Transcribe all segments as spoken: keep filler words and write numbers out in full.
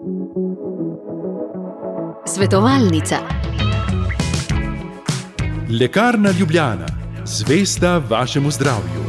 Svetovalnica. Lekarna Ljubljana, zvesta vašemu zdravju.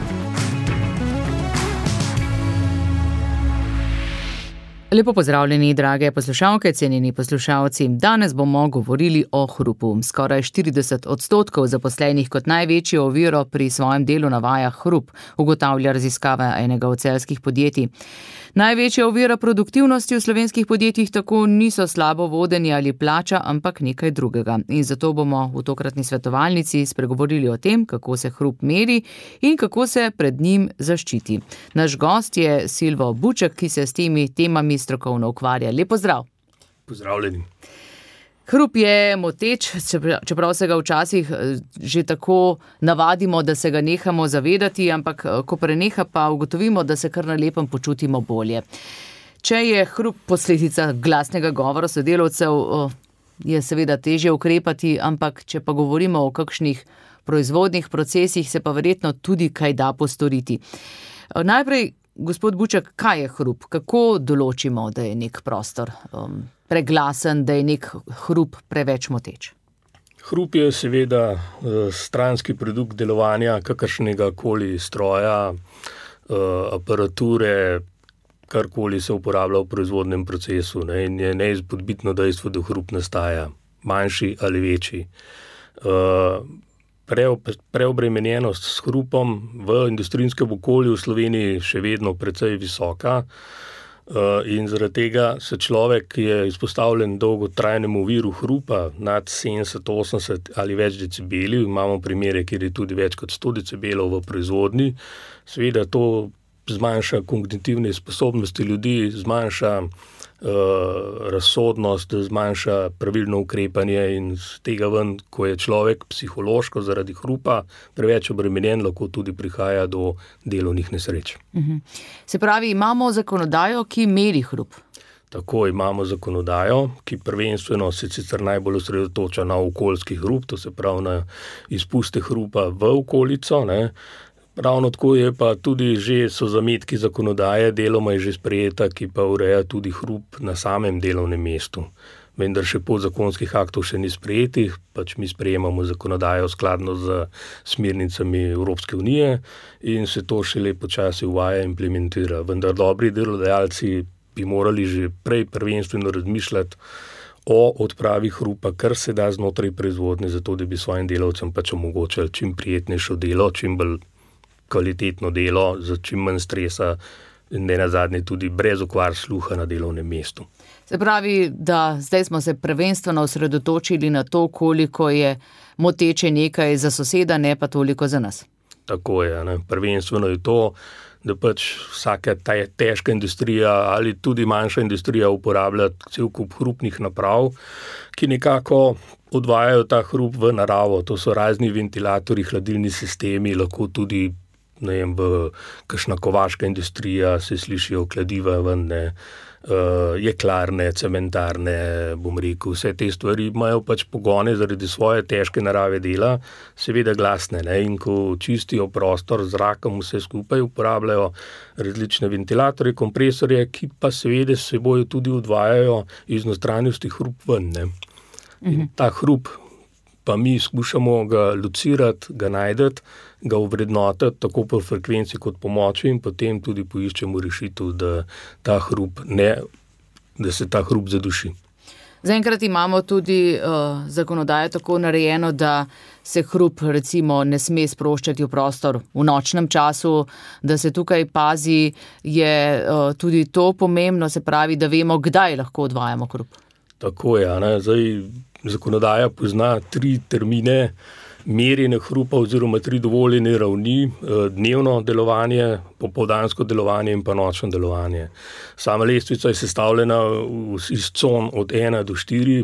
Lepo pozdravljeni, drage poslušalke, cenjeni poslušalci. Danes bomo govorili o hrupu. Skoraj štirideset odstotkov zaposlenih kot največjo oviro pri svojem delu navaja hrup, ugotavlja raziskava enega od celjskih podjetij. Največja ovira produktivnosti v slovenskih podjetjih tako niso slabo vodenje ali plača, ampak nekaj drugega. In zato bomo v tokratni svetovalnici spregovorili o tem, kako se hrup meri in kako se pred njim zaščiti. Naš gost je Silvo Buček, ki se s temi temami strokovno ukvarja. Lep pozdrav. Pozdravljeni. Hrup je moteč, čeprav se ga včasih že tako navadimo, da se ga nehamo zavedati, ampak ko preneha, pa ugotovimo, da se kar na lepem počutimo bolje. Če je hrup posledica glasnega govora sodelavcev, je seveda težje ukrepati, ampak če pa govorimo o kakšnih proizvodnih procesih, se pa verjetno tudi kaj da postoriti. Najprej, gospod Buček, kaj je hrup? Kako določimo, da je nek prostor um, preglasen, da je nek hrup preveč moteč? Hrup je seveda stranski produkt delovanja kakršnega koli stroja, aparature, karkoli se uporablja v proizvodnem procesu. Ne, in je neizpodbitno dejstvo, da hrup nastaja, manjši ali večji. Preobremenjenost s hrupom v industrijskem okolju v Sloveniji še vedno precej visoka. In zaradi tega se človek, ki je izpostavljen dolgotrajnemu viru hrupa nad sedemdeset, osemdeset ali več decibeli, imamo primere, kjer je tudi več kot sto decibelov v proizvodnji, seveda to zmanjša kognitivne sposobnosti ljudi, zmanjša uh, razsodnost, zmanjša pravilno ukrepanje in z tega ven, ko je človek psihološko zaradi hrupa preveč obremenjen, lahko tudi prihaja do delovnih nesreč. Uh-huh. Se pravi, imamo zakonodajo, ki meri hrup? Tako, imamo zakonodajo, ki prvenstveno se sicer najbolj osredotoča na okoljski hrup, to se pravi na izpuste hrupa v okolico, ne. Ravno tako je pa tudi že so zametki zakonodaje, deloma je že sprejeta, ki pa ureja tudi hrup na samem delovnem mestu. Vendar še podzakonskih aktov še ni sprejetih, pač mi sprejemamo zakonodajo skladno z smernicami Evropske unije in se to šele počasi uvaja in implementira. Vendar dobri delodajalci bi morali že prej prvenstveno razmišljati o odpravi hrupa, kar se da znotraj proizvodnje, zato da bi svojim delavcem pač omogočali čim prijetnejše delo, čim bolj kvalitetno delo, za čim manj stresa in ne nazadnje tudi brez okvar sluha na delovnem mestu. Se pravi, da zdaj smo se prvenstveno osredotočili na to, koliko je moteče nekaj za soseda, ne pa toliko za nas. Tako je, ne? Prvenstveno je to, da pač vsaka ta težka industrija ali tudi manjša industrija uporablja cel kup hrupnih naprav, ki nekako odvajajo ta hrup v naravo. To so razni ventilatorji, hladilni sistemi, lahko tudi ne vem, v kakšna kovaška industrija se slišijo kladiva ven, ne, uh, jeklarne, cementarne, bom rekel, vse te stvari imajo pač pogone zaradi svoje težke narave dela, seveda glasne, ne, in ko čistijo prostor z zrakom, vse skupaj uporabljajo različne ventilatorje, kompresorje, ki pa seveda s seboj tudi odvajajo iz notranjosti hrup ven, ne. In ta hrup pa mi skušamo ga locirati, ga najdeti, ga ovrednotiti tako po frekvenci kot po moči in potem tudi poiščemo rešitev, da, ta hrup ne, da se ta hrup zaduši. Zaenkrat imamo tudi uh, zakonodajo tako narejeno, da se hrup recimo ne sme sproščati v prostor v nočnem času, da se tukaj pazi, je uh, tudi to pomembno, se pravi, da vemo, kdaj lahko odvajamo hrup. Tako je, ne, zdaj zakonodaja pozna tri termine merjenja hrupa oziroma tri dovoljene ravni, dnevno delovanje, popoldansko delovanje in pa nočno delovanje. Sama lestvica je sestavljena iz con od ena do štiri,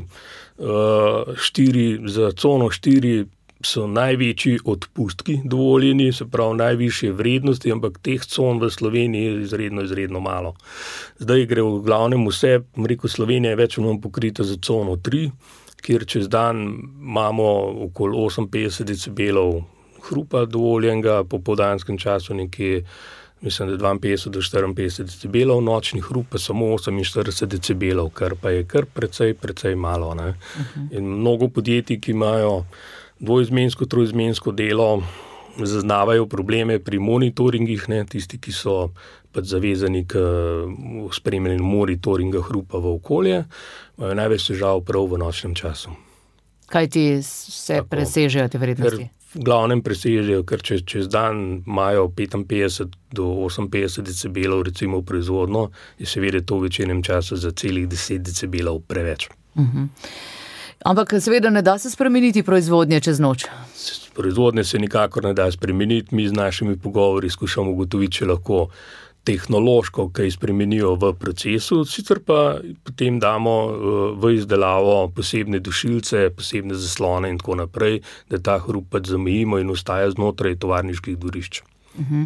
štiri za cono štiri so največji odpustki dovoljeni, se pravi najvišje vrednosti, ampak teh con v Sloveniji je izredno, izredno malo. Zdaj gre v glavnem vse, rekel, Slovenija je več ali manj pokrita za cono tri, kjer čez dan imamo okoli oseminpetdeset decibelov hrupa dovoljenega, po popoldanskem času nekje mislim, da dvainpetdeset do štiriinpetdeset decibelov, nočni hrup pa samo oseminštirideset decibelov, kar pa je kar precej, precej malo. Ne. Uh-huh. In mnogo podjetij, ki imajo dvoizmensko, troizmensko delo, zaznavajo probleme pri monitoringih, ne, tisti, ki so pač zavezani k spremljanju monitoringa hrupa v okolje, imajo največ težav prav v nočnem času. Kaj ti se Tako, presežejo te vrednosti? V glavnem presežejo, ker če, čez dan imajo petinpetdeset do oseminpetdeset decibelov recimo proizvodno, je seveda to v večinem času za celih deset decibelov preveč. Uh-huh. Ampak seveda ne da se spremeniti proizvodnje čez noč. Proizvodnje se nikakor ne da spremeniti, mi z našimi pogovori skušamo ugotoviti, če lahko tehnološko kaj spremenijo v procesu, sicer pa potem damo v izdelavo posebne dušilce, posebne zaslone in tako naprej, da ta hrup pač zamejimo in ostaja znotraj tovarniških dvorišč. Uh-huh.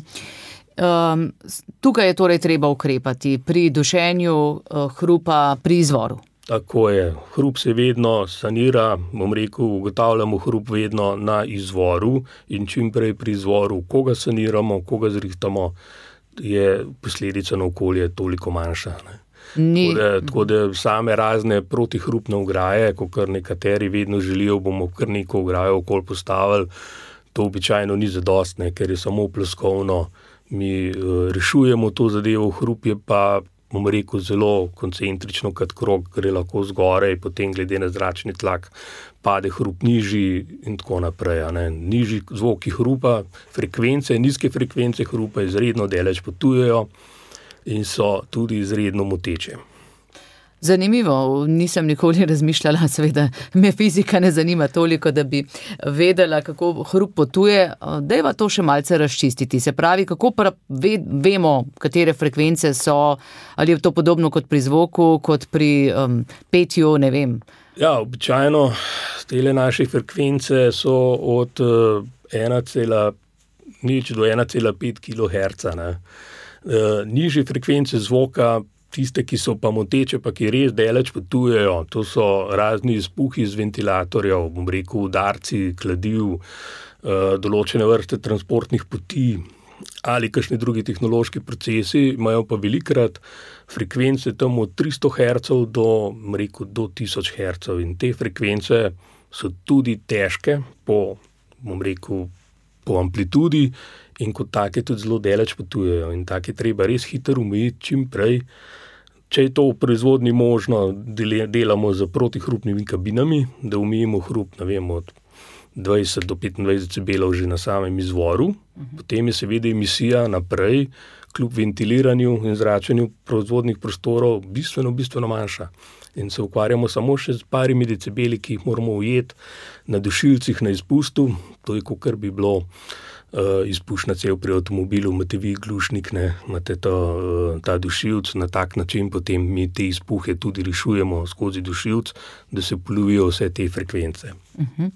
Um, tukaj je torej treba ukrepati pri dušenju uh, hrupa pri izvoru. Tako je. Hrup se vedno sanira, bom rekel, ugotavljamo hrup vedno na izvoru in čim prej pri izvoru, koga saniramo, koga zrihtamo, je posledica na okolje toliko manjša. Ne. Ni... Tako, da, tako da same razne protihrupne ograje, ko kar nekateri vedno želijo, bomo kar neko ograjo okoli postavili, to običajno ni zadostne, ker je samo ploskovno. Mi uh, rešujemo to zadevo, hrup je pa, bom rekel, zelo koncentrično, kot krog, gre lahko zgoraj, potem glede na zračni tlak pade hrup nižji in tako naprej. Ne. Nižji zvoki hrupa, frekvence, nizke frekvence hrupa izredno daleč potujejo in so tudi izredno moteče. Zanimivo, nisem nikoli razmišljala, seveda me fizika ne zanima toliko, da bi vedela, kako hrup potuje. Dajva to še malce razčistiti. Se pravi, kako pa ve, vemo, katere frekvence so, ali je to podobno kot pri zvoku, kot pri um, petju, ne vem. Ja, običajno tele naše frekvence so od uh, ena cela nič do ena cela pet kiloherca. Ne. Uh, nižje frekvence zvoka, tiste, ki so pa moteče, pa ki res daleč potujejo, to so razni izpuhi iz ventilatorjev, bom rekel, udarci, kladiv, uh, določene vrste transportnih poti ali kakšni drugi tehnološki procesi, imajo pa velikrat frekvence tam od tristo hercev do, bom rekel, do tisoč hercev in te frekvence so tudi težke po, bom rekel, po amplitudi in kot take tudi zelo daleč potujejo in take treba res hitro umejiti čim prej. Če je to v proizvodni možno, delamo z protihrupnimi kabinami, da umijemo hrup, ne vem, od dvajset do petindvajset decibelov že na samem izvoru. Potem je seveda emisija naprej, kljub ventiliranju in zračenju proizvodnih prostorov bistveno, bistveno manjša. In se ukvarjamo samo še z parimi decibeli, ki jih moramo ujeti na dušilcih, na izpustu. To je, kakor bi bilo uh, izpušna cev pri avtomobilu, imate vi glušnik, ne, imate to, uh, ta dušilc, na tak način potem mi te izpuhe tudi rešujemo skozi dušilc, da se polovijo vse te frekvence. Uh-huh.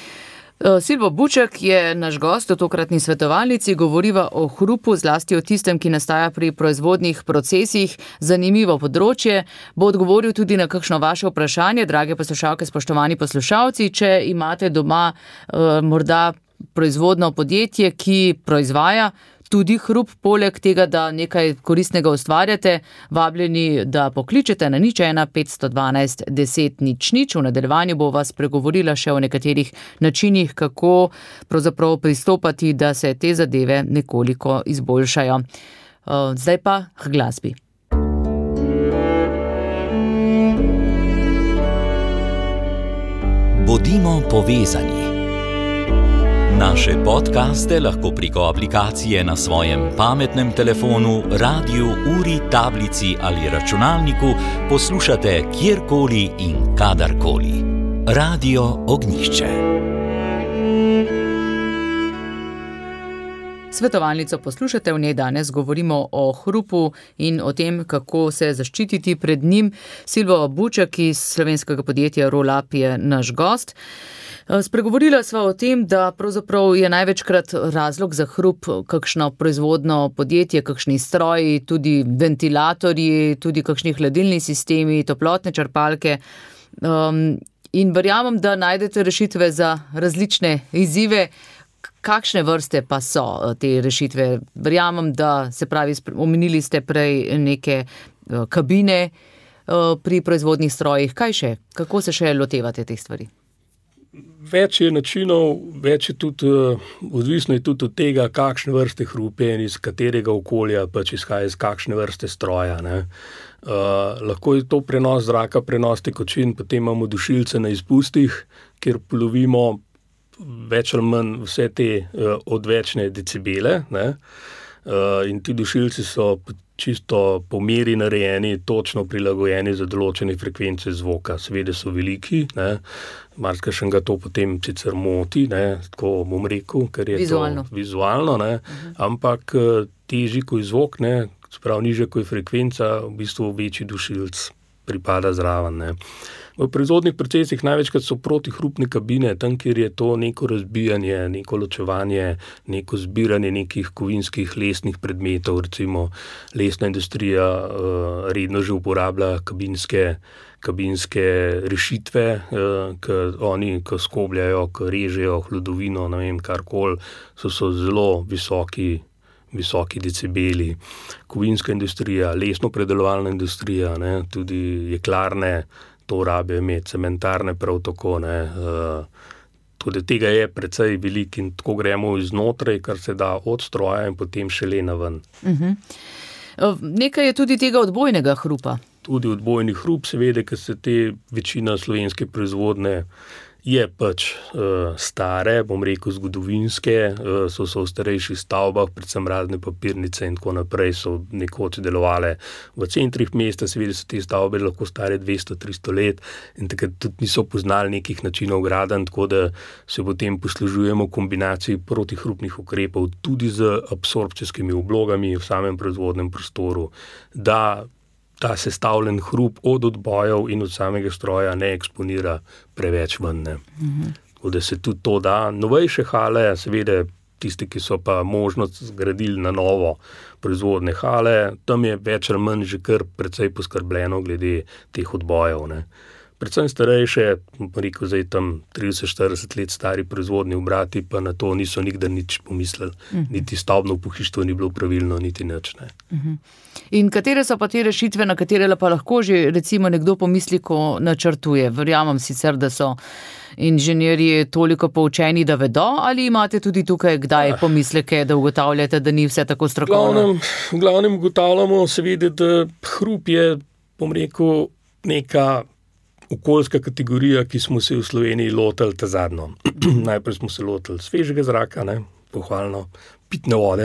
Silvo Buček je naš gost v tokratni svetovalnici, govoriva o hrupu, zlasti o tistem, ki nastaja pri proizvodnih procesih. Zanimivo področje, bo odgovoril tudi na kakšno vaše vprašanje, drage poslušalke, spoštovani poslušalci, če imate doma uh, morda proizvodno podjetje, ki proizvaja tudi hrup, poleg tega, da nekaj koristnega ustvarjate, vabljeni, da pokličete na nič ena petsto dvanajst deset nič nič. V nadaljevanju bo vas pregovorila še o nekaterih načinih, kako pravzaprav pristopati, da se te zadeve nekoliko izboljšajo. Zdaj pa k glasbi. Bodimo povezani. Naše podcaste lahko preko aplikacije na svojem pametnem telefonu, radiju, uri, tablici ali računalniku poslušate kjerkoli in kadarkoli. Radio Ognjišče. Svetovalnico poslušate, v njej danes govorimo o hrupu in o tem, kako se zaščititi pred njim. Silvo Buček iz slovenskega podjetja Roll-Up je naš gost. Spregovorila sva o tem, da pravzaprav je največkrat razlog za hrup kakšno proizvodno podjetje, kakšni stroji, tudi ventilatorji, tudi kakšni hladilni sistemi, toplotne črpalke. Um, in verjamem, da najdete rešitve za različne izzive. Kakšne vrste pa so te rešitve? Verjamem, da se pravi, omenili ste prej neke kabine pri proizvodnih strojih. Kaj še? Kako se še lotevate teh stvari? Več je načinov, več je tudi, odvisno je tudi od tega, kakšne vrste hrup je in iz katerega okolja pač izhaja, iz kakšne vrste stroja. Ne. Uh, lahko je to prenos zraka, prenos tekočin, potem imamo dušilce na izpustih, kjer plovimo več ali manj vse te uh, odvečne decibele. Ne. Uh, in ti dušilci so čisto po meri narejeni, točno prilagojeni za določene frekvence zvoka. Seveda so veliki, ne. Marsikšenega to potem sicer moti, ne, tako bom rekel, ker je vizualno. to vizualno, ne, uh-huh. ampak težji kot je zvok, ne, sprav nižja kot je frekvenca, v bistvu večji dušilc pripada zraven. Ne. V proizvodnih procesih največkrat so protihrupne kabine, tam, kjer je to neko razbijanje, neko ločevanje, neko zbiranje nekih kovinskih lesnih predmetov, recimo lesna industrija uh, redno že uporablja kabinske kabinske rešitve, eh, ki oni, ki skobljajo, ki režejo hlodovino, ne vem, karkoli, so, so zelo visoki, visoki decibeli. Kovinska industrija, lesno-predelovalna industrija, ne, tudi jeklarne, to rabijo imeti, cementarne prav tako, ne, eh, tudi tega je precej velik in tako gremo iznotraj, kar se da od stroja in potem šele na ven. Uh-huh. Nekaj je tudi tega odbojnega hrupa. Tudi odbojni hrup, seveda, ker se te večina slovenske proizvodne je pač uh, stare, bom rekel zgodovinske, uh, so, so v starejših stavbah, predvsem razne papirnice in tako naprej so nekoč delovale v centrih mesta, seveda so te stavbe lahko stare dvesto do tristo let in takrat tudi niso poznali nekih načinov gradenj, tako da se potem poslužujemo kombinaciji protihrupnih ukrepov tudi z absorpcijskimi oblogami v samem proizvodnem prostoru, da ta sestavljen hrup od odbojev in od samega stroja ne eksponira preveč ven. Mm-hmm. Tako da se tudi to da. Novejše hale, seveda tiste, ki so pa možnost zgradili na novo proizvodne hale, tam je več ali manj že kar precej poskrbljeno glede teh odbojev. Ne. Predvsem starejše, rekel zdaj tam trideset štirideset let stari proizvodni obrati, pa na to niso nikdar nič pomislili. Uh-huh. Niti stavbno pohištvo ni bilo pravilno, niti nič. Ne. Uh-huh. In katere so pa te rešitve, na katere pa lahko že recimo nekdo pomisli, ko načrtuje? Verjamem sicer, da so inženirji toliko poučeni, da vedo, ali imate tudi tukaj kdaj pomisleke, da ugotavljate, da ni vse tako strokovno? V glavnem, v glavnem ugotavljamo seveda, da hrup je, bom rekel, neka okoljska kategorija, ki smo se v Sloveniji lotili ta zadnjo. Najprej smo se lotili svežega zraka, ne, pohvalno, pitne vode,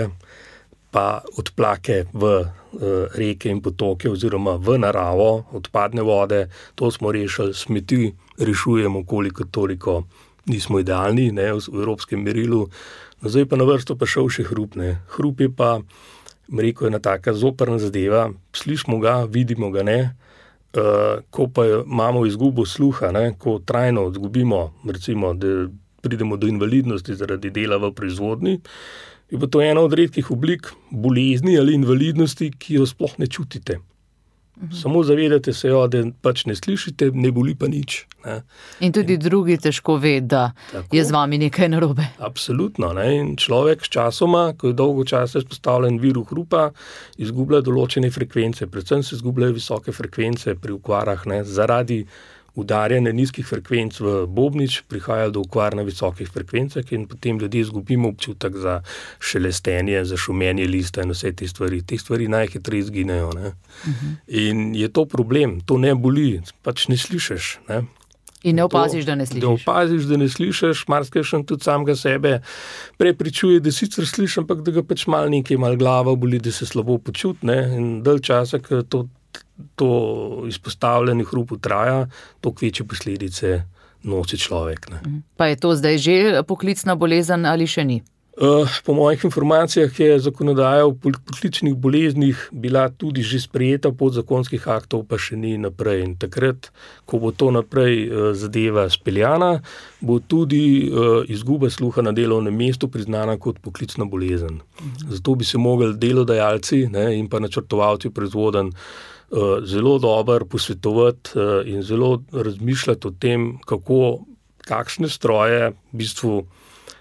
pa odplake v uh, reke in potoke oziroma v naravo, odpadne vode, to smo rešili, smeti rešujemo koliko toliko, nismo idealni, ne, v, v evropskem merilu. No, zdaj pa na vrsto pa šel še hrup, ne. Hrup je pa, rekel, ena taka zoprna zadeva, slišimo ga, vidimo ga, ne. Uh, ko pa imamo izgubo sluha, ne, ko trajno izgubimo, recimo, da pridemo do invalidnosti zaradi dela v proizvodni, je pa to ena od redkih oblik bolezni ali invalidnosti, ki jo sploh ne čutite. Uh-huh. Samo zavedate se jo, da pač ne slišite, ne boli pa nič. Ne. In tudi in, drugi težko ve, da tako, je z vami nekaj narobe. Absolutno. Ne. In človek s časoma, ko je dolgo časa izpostavljen viru hrupa, izgublja določene frekvence. Predvsem se izgubljajo visoke frekvence pri okvarah, ne. Zaradi udarjanja nizkih frekvenc v bobnič prihaja do okvar na visokih frekvencah in potem ljudje izgubimo občutek za šelestenje, za šumenje lista in vse te stvari. Te stvari najhitreje izginejo. Ne. Uh-huh. In je to problem, to ne boli, pač ne slišiš. Ne. In ne opaziš, da ne slišiš. Da opaziš, da ne slišiš, marsikaj tudi samega sebe prepričuje, da sicer slišim, ampak da ga pač malo nekaj, malo glava boli, da se slabo počuti, ne. In dalj časa, ker to to izpostavljanje hrupu traja, toliko večje posledice nosi človek. Ne. Pa je to zdaj že poklicna bolezen ali še ni? Uh, po mojih informacijah je zakonodaja o poklicnih boleznih bila tudi že sprejeta, podzakonskih aktov pa še ni naprej. In takrat, ko bo to naprej uh, zadeva speljana, bo tudi uh, izguba sluha na delovnem mestu priznana kot poklicna bolezen. Uh-huh. Zato bi se mogli delodajalci, ne, in pa načrtovalci proizvodenj uh, zelo dobro posvetovati uh, in zelo razmišljati o tem, kako, kakšne stroje v bistvu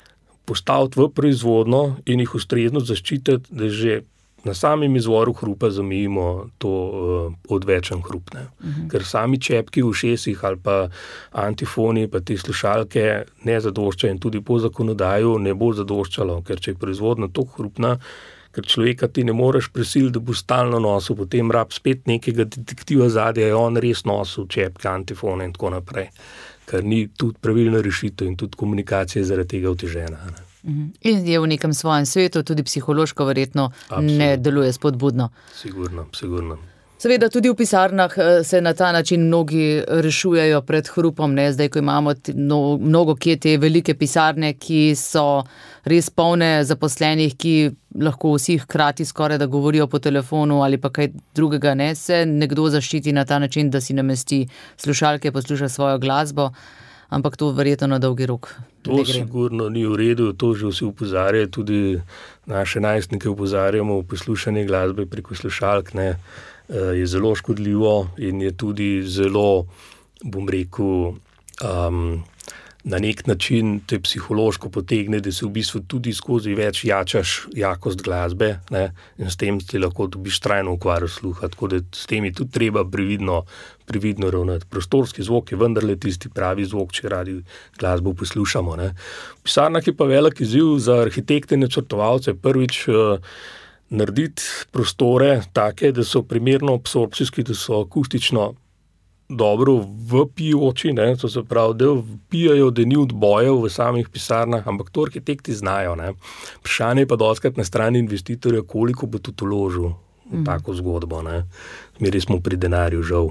postaviti v proizvodno in jih ustrezno zaščititi, da že na samem izvoru hrupa zamejimo to uh, odvečen hrup. Ne. Uh-huh. Ker sami čepki v ušesih ali pa antifoni, pa te slušalke ne zadoščajo in tudi po zakonodaju ne bo zadoščalo, ker če je proizvodna toliko hrupna, ker človeka ti ne moreš prisiliti, da bo stalno nosil, potem rab spet nekega detektiva zadnja, je on res nosil čepke, antifone in tako naprej. Ker ni tudi pravilna rešitev in tudi komunikacija je zaradi tega otežena. Ne. In je v nekem svojem svetu, tudi psihološko verjetno Absolutno. Ne deluje spodbudno. Sigurno, sigurno. Seveda tudi v pisarnah se na ta način mnogi rešujejo pred hrupom, ne? Zdaj, ko imamo no, mnogo kje te velike pisarne, ki so res polne zaposlenih, ki lahko vsi hkrati skoraj da govorijo po telefonu ali pa kaj drugega, ne? Se nekdo zaščiti na ta način, da si namesti slušalke, posluša svojo glasbo, ampak to verjetno na dolgi rok. To sigurno ni v redu, to že vsi opozarjajo, tudi naše najstnike opozarjamo, poslušanje glasbe preko slušalk, ne, je zelo škodljivo in je tudi zelo, bom rekel, um, na nek način te psihološko potegne, da se v bistvu tudi skozi več jačaš jakost glasbe, ne, in s tem ti lahko dobiš trajno okvaro sluha, tako da s tem je tudi treba previdno, previdno ravnati. Prostorski zvok je vendarle tisti pravi zvok, če radi glasbo poslušamo. Ne. V pisarnah je pa velik izziv za arhitekte in načrtovalce. Prvič uh, narediti prostore take, da so primerno absorpcijski, da so akustično dobro vpijoči, ne, to se pravi, da vpijajo, da ni odbojev v samih pisarnah, ampak to arhitekti znajo. Ne. Vprašanje je pa dostikrat na strani investitorja, koliko bo tudi vložil v mm. tako zgodbo. Ne. Zmeraj smo pri denarju, žal.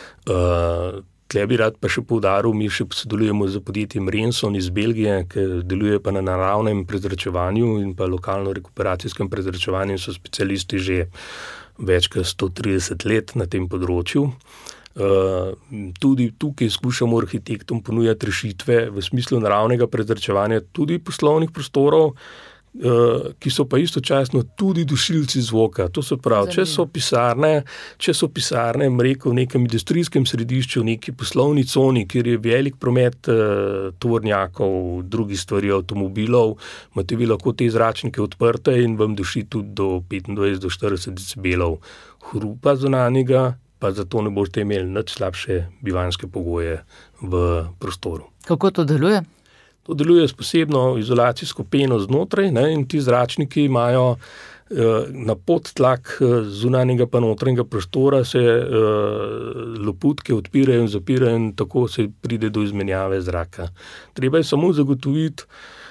Uh, tle bi rad pa še poudaril, mi še sodelujemo z podjetjem Renson iz Belgije, ki deluje pa na naravnem prezračevanju in pa lokalno rekuperacijskem prezračevanju, so specialisti že več kot sto trideset let na tem področju. Uh, tudi tukaj skušamo arhitektom ponujati rešitve v smislu naravnega prezračevanja tudi poslovnih prostorov, uh, ki so pa istočasno tudi dušilci zvoka. To se pravi, če so pisarne, če so pisarne, rekel, v nekem industrijskem središču, v neki poslovni coni, kjer je velik promet uh, tovornjakov, drugih stvari, avtomobilov, imate vi lahko te zračnike odprte in vam duši tudi do petindvajset do štirideset decibelov hrupa zunanjega, pa zato ne boste imeli nič slabše bivanjske pogoje v prostoru. Kako to deluje? To deluje s posebno izolacijsko peno znotraj, ne, in ti zračniki imajo eh, na podtlak zunanjega pa notranjega prostora se eh, loputke odpirajo in zapirajo in tako se pride do izmenjave zraka. Treba je samo zagotoviti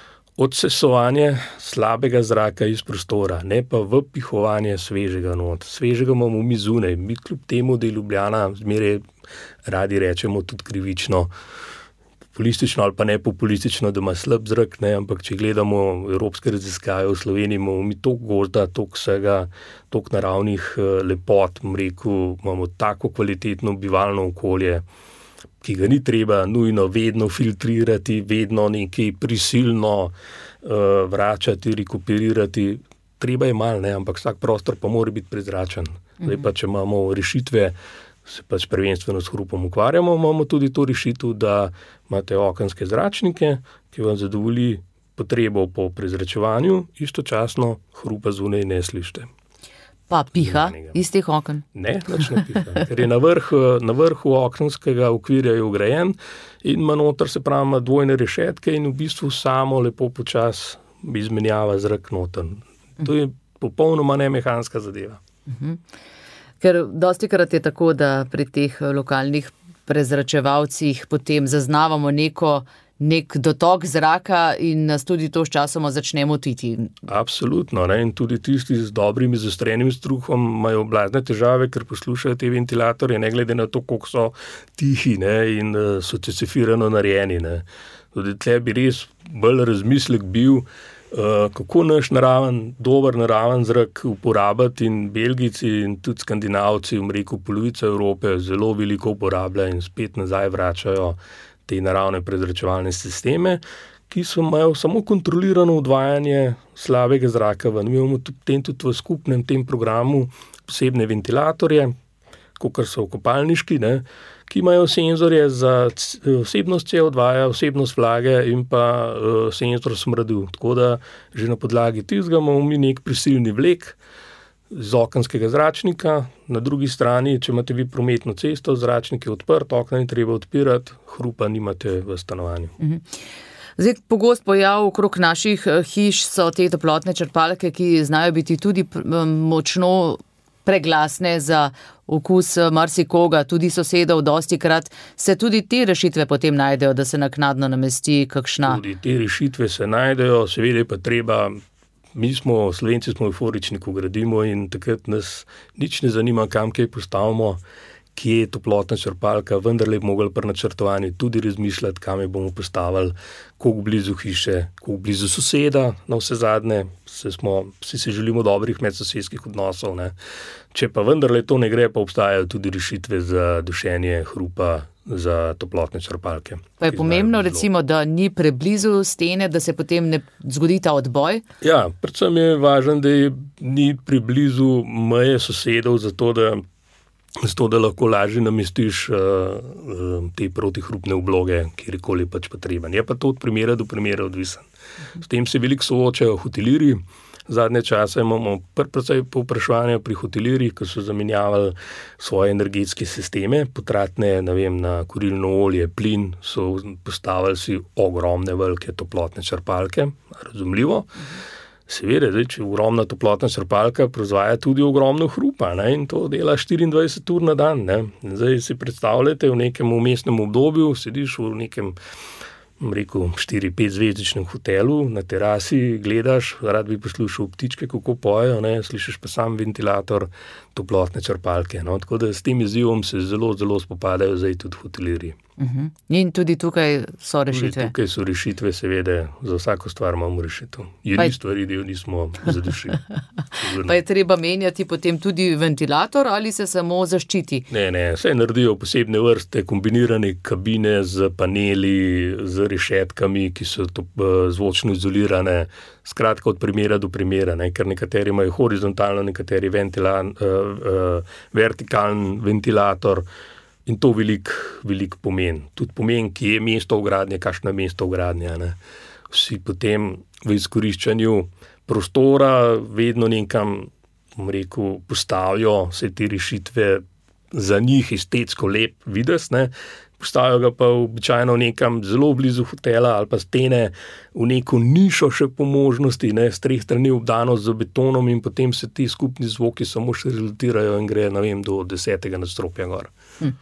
odsesovanje slabega zraka iz prostora, ne pa vpihovanje svežega not. Svežega imamo mi zunaj. Mi kljub temu, da je Ljubljana zmeraj radi rečemo tudi krivično, populistično ali pa ne populistično, da ima slab zrak, ne, ampak če gledamo evropske raziskave v Sloveniji, imamo mi toliko gozda, toliko vsega, toliko naravnih lepot, rekel, imamo tako kvalitetno bivalno okolje, ki ga ni treba nujno vedno filtrirati, vedno nekaj prisilno uh, vračati, rekuperirati. Treba je malo, ne, ampak vsak prostor pa mora biti prezračen. Zdaj pa, če imamo rešitve, se pač prvenstveno s hrupom ukvarjamo, imamo tudi to rešitev, da imate okenske zračnike, ki vam zadovolji potrebo po prezračevanju, istočasno hrupa zunaj ne slišite. Pa piha iz teh oken? Ne, nič ne piha, ker je na, vrh, na vrhu okenskega okvirja je ugrajen in ima noter, se pravi, ima dvojne rešetke in v bistvu samo lepo počas izmenjava zrak noter. To je popolnoma nemehanska zadeva. Uh-huh. Ker dostikrat je tako, da pri teh lokalnih prezračevalcih potem zaznavamo neko nek dotok zraka in nas tudi to sčasoma začne motiti. Absolutno, ne? In tudi tisti z dobrim izostrenim struhom imajo blazne težave, ker poslušajo te ventilatorje, ne glede na to, koliko so tihi, ne? In uh, so specifirano narejeni. Ne? Tudi tle bi res bolj razmislek bil, uh, kako naš naraven, dober naraven zrak uporabiti, in Belgijci in tudi Skandinavci, v reku polovica Evrope, zelo veliko uporablja in spet nazaj vračajo te naravne prezračevalne sisteme, ki so imajo samo kontrolirano odvajanje slabega zraka ven. Mi imamo tudi, tudi v skupnem tem programu posebne ventilatorje, kot so kopalniški, ne, ki imajo senzorje za vsebnost C O dva, vsebnost vlage in pa uh, senzor smradu. Tako da že na podlagi tistega imamo mi nek prisilni vlek z okenskega zračnika, na drugi strani, če imate vi prometno cesto, zračnik je odprt, okna ni treba odpirati, hrupa nimate v stanovanju. Mhm. Zdaj, pogost pojav okrog naših hiš so te toplotne črpalke, ki znajo biti tudi močno preglasne za okus marsikoga, tudi sosedov. Dostikrat se tudi te rešitve potem najdejo, da se naknadno namesti kakšna. Tudi te rešitve se najdejo, seveda pa treba, mi smo, Slovenci smo euforični, ko gradimo in takrat nas nič ne zanima, kam kaj postavimo, kje je toplotna črpalka, vendarle bi mogli pri načrtovanju tudi razmišljati, kam je bomo postavili, koliko blizu hiše, koliko blizu soseda, na vse zadnje, vsi, smo, vsi si želimo dobrih medsosedskih odnosov. Ne. Če pa vendarle to ne gre, pa obstajajo tudi rešitve za dušenje hrupa za toplotne črpalke. Pa je pomembno recimo, da ni preblizu stene, da se potem ne zgodi ta odboj? Ja, predvsem je važno, da je ni preblizu meje sosedov, zato da Zato, da lahko lažje namestiš uh, uh, te protihrupne obloge, kjerkoli pač potreben. Je pa to od primera do primera odvisen. S tem se veliko soočajo hotelirji. Zadnje čase imamo precej povpraševanja pri hotelirjih, ki so zamenjavali svoje energetske sisteme, potratne, ne vem, na kurilno olje, plin, so postavili si ogromne velike toplotne črpalke, razumljivo. Seveda, zdaj, če ogromna toplotna črpalka proizvaja tudi ogromno hrupa, ne, in to dela štiriindvajset ur na dan. Ne. Zdaj si predstavljate, v nekem vmesnem obdobju sediš v nekem, rekel, štiri pet zvezdičnem hotelu, na terasi gledaš, rad bi poslušal ptičke, kako pojejo, ne, slišiš pa sam ventilator toplotne črpalke. No. Tako da s tem izzivom se zelo, zelo spopadajo zdaj tudi hotelirji. Uh-huh. In tudi tukaj so rešitve. Tudi tukaj so rešitve, seveda, za vsako stvar imamo rešitev. Je ni stvari, da jo nismo zadušili. Pa je treba menjati potem tudi ventilator ali se samo zaščiti? Ne, ne, vse naredijo posebne vrste, kombinirane kabine z paneli, z rešetkami, ki so to, zvočno izolirane, skratka od primera do primera, ne, ker nekateri imajo horizontalno, nekateri ventilan, uh, uh, vertikalen ventilator. In to veliko velik pomen. Tudi pomen, ki je mesto vgradnje, kakšno je mesto vgradnje. Ne. Vsi potem v izkoriščanju prostora vedno nekam, bom rekel, postavijo vse te rešitve za njih estetsko lep videz, ne. Postavijo ga pa običajno nekam zelo blizu hotela ali pa stene v neko nišo še po možnosti, ne, s treh strani obdano z betonom in potem se ti skupni zvoki samo še rezultirajo in gre, ne vem, do desetega nadstropja gor. Hm.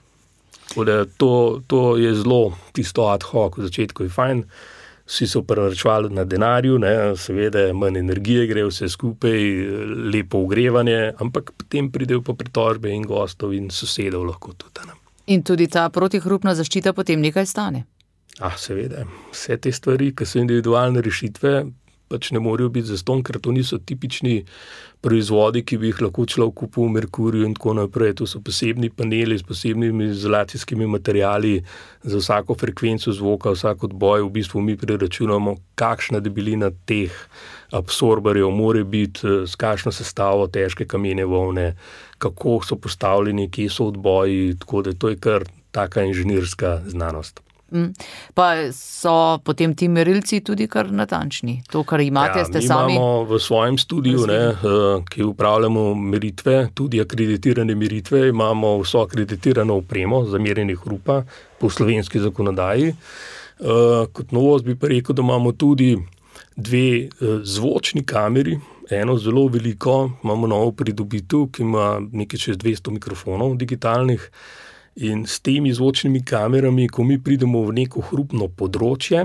To, to je zelo tisto ad hoc, v začetku je fajn, vsi so preračevali na denarju, ne, seveda manj energije gre vse skupaj, lepo ogrevanje, ampak potem pridejo pa pritožbe in gostov in sosedov lahko tudi. Ne. In tudi ta protihrupna zaščita potem nekaj stane? Ah, seveda, vse te stvari, ki so individualne rešitve, pač ne morejo biti zastonj, ker to niso tipični proizvodi, ki bi jih lahko človek kupil v Merkurju in tako naprej. To so posebni paneli s posebnimi izolacijskimi materiali za vsako frekvenco zvoka, vsak odboj. V bistvu mi preračunamo, kakšna debelina teh absorberjev more biti, s kakšno sestavo težke kamene volne, kako so postavljeni, kje so odboji, tako da to je kar taka inženirska znanost. Pa so potem ti merilci tudi kar natančni. To, kar imate, ja, ste sami... imamo v svojem studiu, ne, ki upravljamo meritve, tudi akreditirane meritve, imamo vso akreditirano opremo za merjenje hrupa po slovenski zakonodaji. Kot novost bi pa rekel, da imamo tudi dve zvočni kameri, eno zelo veliko, imamo novo pridobitev, ki ima nekaj čez dvesto mikrofonov digitalnih. In s temi zvočnimi kamerami, ko mi pridemo v neko hrupno področje,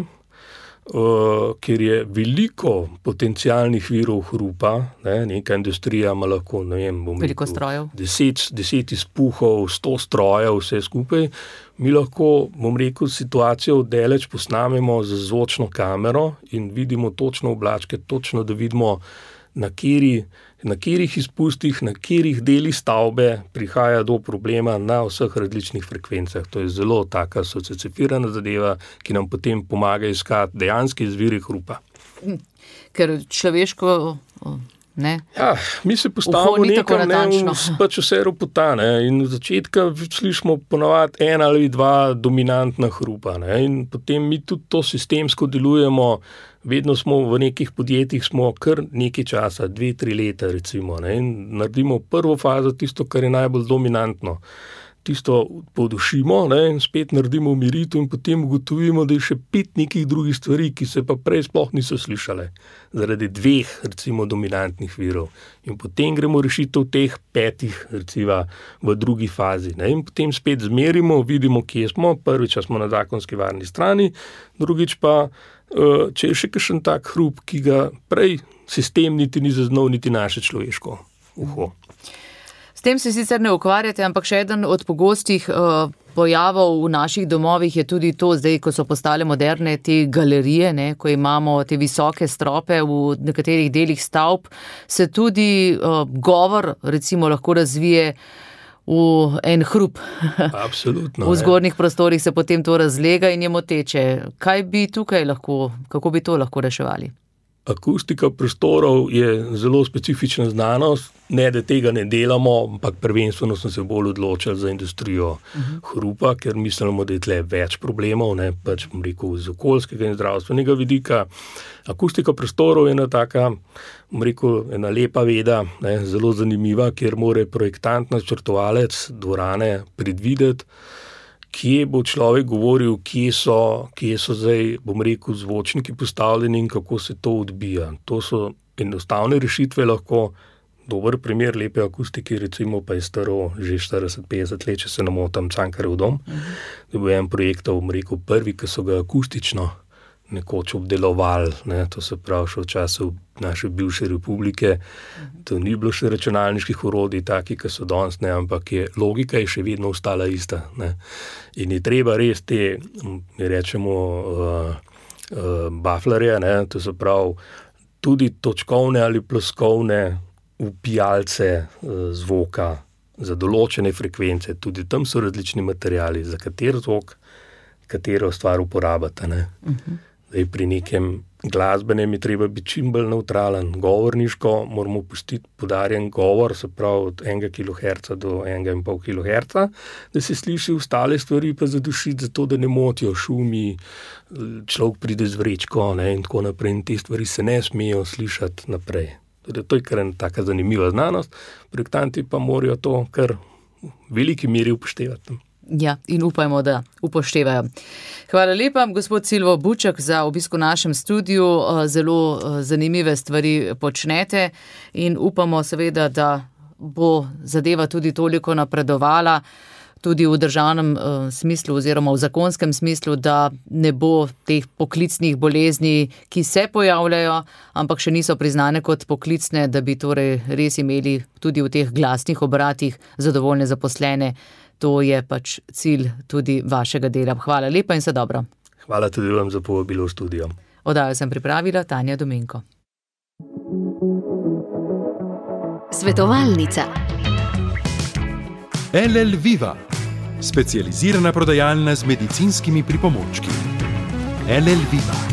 uh, kjer je veliko potencialnih virov hrupa, ne, neka industrija ima lahko, ne vem, bom veliko rekel, strojev. Deset, deset izpuhov, sto strojev, vse skupaj. Mi lahko, bom rekel, situacijo daleč posnamemo z zvočno kamero in vidimo točno oblačke, točno da vidimo, na kjeri, na kjerih izpustih, na kjerih delih stavbe prihaja do problema na vseh različnih frekvencah. To je zelo taka socificirana zadeva, ki nam potem pomaga iskati dejanske izvire hrupa. Ker človeško Ne? Ja, mi se postavimo nekam, ne, pač vse ropota, ne, in v začetka slišimo ponovadi en ali dva dominantna hrupa, ne, in potem mi tudi to sistemsko delujemo, vedno smo v nekih podjetjih smo kar nekaj časa, dve, tri leta recimo, ne, in naredimo prvo fazo, tisto, kar je najbolj dominantno. Tisto podušimo, ne, in spet naredimo umiritev in potem ugotovimo, da je še pet nekih drugih stvari, ki se pa prej sploh niso slišale, zaradi dveh, recimo, dominantnih virov. In potem gremo rešitev teh petih, recimo, v drugi fazi. Ne, in potem spet zmerimo, vidimo, kje smo, prvič smo na zakonski varni strani, drugič pa, če je še kakšen tak hrup, ki ga prej sistem niti ni zaznal, niti naše človeško uho. S tem se sicer ne ukvarjate, ampak še eden od pogostih uh, pojavov v naših domovih je tudi to, zdaj, ko so postale moderne te galerije, ne, ko imamo te visoke strope v nekaterih delih stavb, se tudi uh, govor recimo lahko razvije v en hrup. Absolutno. V zgornjih prostorih se potem to razlega in je moteče. Kaj bi tukaj lahko, kako bi to lahko reševali? Akustika prostorov je zelo specifična znanost, ne da tega ne delamo, ampak prvenstveno smo se bolj odločili za industrijo uh-huh. hrupa, ker mislimo, da je tle več problemov, ne, pač bom rekel, z okoljskega in zdravstvenega vidika. Akustika prostorov je ena taka, bom rekel, ena lepa veda, ne, zelo zanimiva, kjer mora projektant, načrtovalec dvorane predvideti, kje bo človek govoril, kje so, kje so zdaj, bom rekel, zvočniki postavljeni in kako se to odbija. To so enostavne rešitve lahko, dober primer lepe akustike, recimo pa je staro že štirideset petdeset let, če se ne motim, Cankarjev dom. Uh-huh. Da bo en projekt, bom rekel, prvi, ki so ga akustično nekoč obdelovali, ne, to se pravi še v času naše bivše republike, to ni bilo še računalniških orodij, taki, ki so danes, ne, ampak je, logika je še vedno ostala ista, ne. In je treba res te, mi rečemo, uh, uh, baflerje, ne, to se pravi, tudi točkovne ali ploskovne upijalce uh, zvoka za določene frekvence, tudi tam so različni materiali, za kater zvok, katero stvar uporabata, ne. Uh-huh. Zdaj, pri nekem glasbenem je treba biti čim bolj neutralen. Govorniško moramo pustiti podarjen govor, se pravi od enega kiloherca do enega in pol kiloherca, da se sliši ostale stvari pa zadušiti, zato da ne motijo šumi, človek pride z vrečko, ne, in tako naprej. In te stvari se ne smejo slišati naprej. Tudi to je kar ena taka zanimiva znanost. Projektanti pa morajo to kar v veliki meri upoštevati. Ja, in upajmo, da upoštevajo. Hvala lepa, gospod Silvo Buček, za obisk v našem studiu. Zelo zanimive stvari počnete in upamo seveda, da bo zadeva tudi toliko napredovala, tudi v državnem smislu oziroma v zakonskem smislu, da ne bo teh poklicnih bolezni, ki se pojavljajo, ampak še niso priznane kot poklicne, da bi torej res imeli tudi v teh glasnih obratih zadovoljne zaposlene. To je pač cilj tudi vašega dela. Hvala lepa in vse dobro. Hvala tudi vam za povabilo v studio. Oddajo sem pripravila Tanja Domenko. Svetovalnica. L L Viva, specializirana prodajalna z medicinskimi pripomočki. L L Viva.